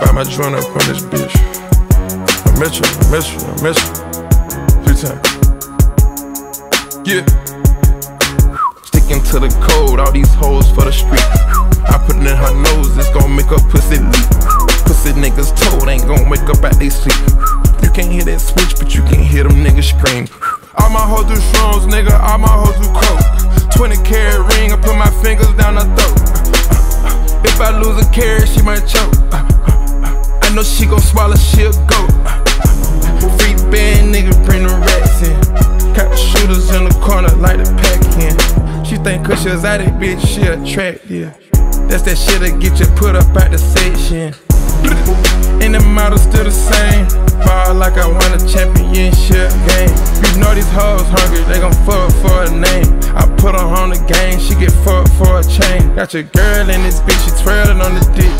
buy my joint up on this bitch. I miss you. 3 times. Yeah. Sticking to the code, all these hoes for the street. I put it in her nose, it's gon' make her pussy leak. Pussy niggas told ain't gon' wake up out they sleep. You can't hear that switch, but you can hear them niggas scream. All my hoes do shrooms, nigga, all my hoes do coke. 20-carat ring, I put my fingers down her throat. If I lose a carat, she might choke. I know she gon' swallow, she'll go. Free band, nigga, bring the rats in. Got the shooters in the corner like the Pac-Man. She think cause she was out that bitch, she attractive. That's that shit that get you put up out the section. And the model still the same. Ball like I won a championship game. You know these hoes hungry, they gon' fuck for a name. I put her on the game, she get fucked for a chain. Got your girl in this bitch, she twirling on the dick.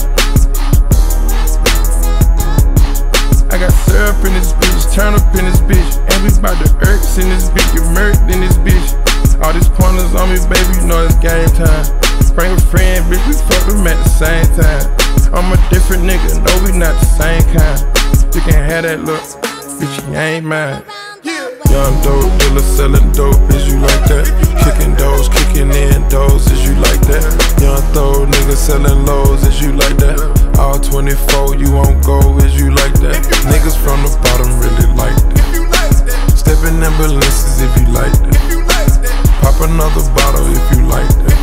I got syrup in this bitch, turn up in this bitch. And we bout the irks in this bitch, get murked in this bitch. All these pointers on me, baby, you know it's game time. Bring a friend, bitch, we fuck them at the same time. I'm a different nigga, no, we not the same kind. You can have that look, bitch, you ain't mine. Young dope dealer selling dope, is you like that? Kicking doors, kicking in doors, is you like that? Young throw nigga selling lows, is you like that? All 24, you won't go, is you like that? Niggas from the bottom really like that. Stepping ambulances if you like that. Pop another bottle if you like that.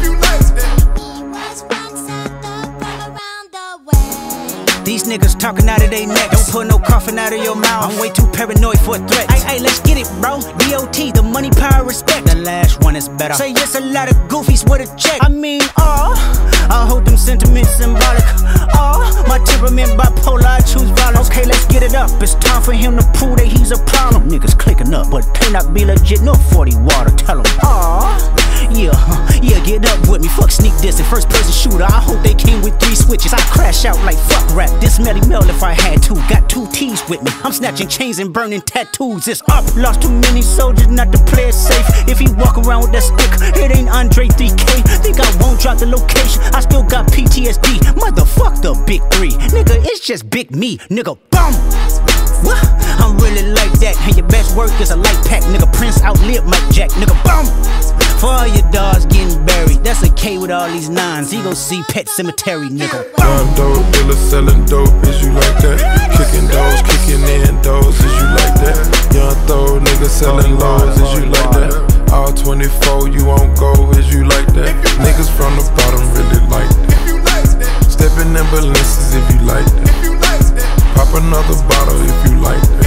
These niggas talking out of their necks. Don't put no coughing out of your mouth. I'm way too paranoid for a threat. Ay, let's get it, bro. DOT, the money, power, respect. The last one is better. Say yes, a lot of goofies with a check. I mean, I hold them sentiments symbolic. My temperament bipolar, I choose violence. Okay, let's get it up. It's time for him to prove that he's a problem. Niggas clicking up, but they not be legit. No 40 water, tell him. Yeah, get up with me. Fuck sneak diss and first person shooter. I hope they came with 3 switches. I crash out like fuck rap. This Melly Mel if I had to. Got 2 T's with me. I'm snatching chains and burning tattoos. It's up. Lost too many soldiers not to play it safe. If he walk around with that stick, it ain't Andre 3K. Think I won't drop the location. I still got PTSD. Motherfuck the big 3. Nigga, it's just big me. Nigga, bum. What? I'm really like that. And your best work is a light pack. Nigga, Prince outlived Mike Jack. Nigga, bum. For all your dogs getting buried. That's a K with all these 9s. He gon' see Pet Cemetery, nigga. Young dope dealer selling dope, is you like that? Kicking doors, kicking in doors, is you like that? Young throw nigga selling lows, is you like that? All 24, you won't go, is you like that? Niggas from the bottom really like that. Stepping ambulances if you like that. Pop another bottle if you like that.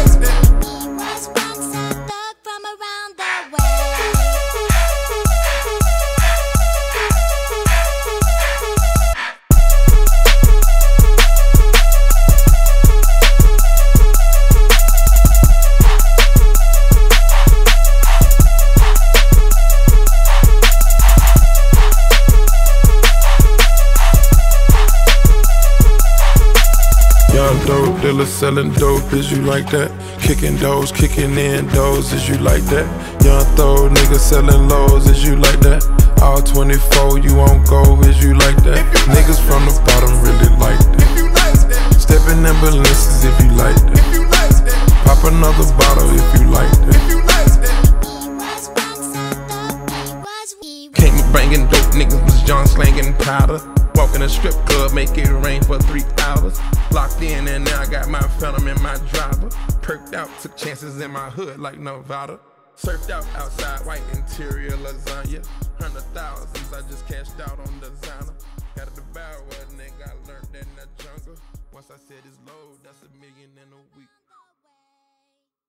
Dope dealer selling dope, is you like that? Kicking doors, kicking in doors, is you like that? Young throw nigga selling lows, is you like that? All 24, you won't go, is you like that? Niggas from the bottom really like that. Stepping ambulances if you like that. Pop another bottle if you like that. Came up banging dope, niggas was John slanging powder. Walk in a strip club, make it rain for 3 hours. Locked in and now I got my phantom in my driver. Perked out, took chances in my hood like Nevada. Surfed out outside, white interior lasagna. 100,000s, I just cashed out on designer. Got a devour, nigga, I learned that in the jungle. Once I said it's low.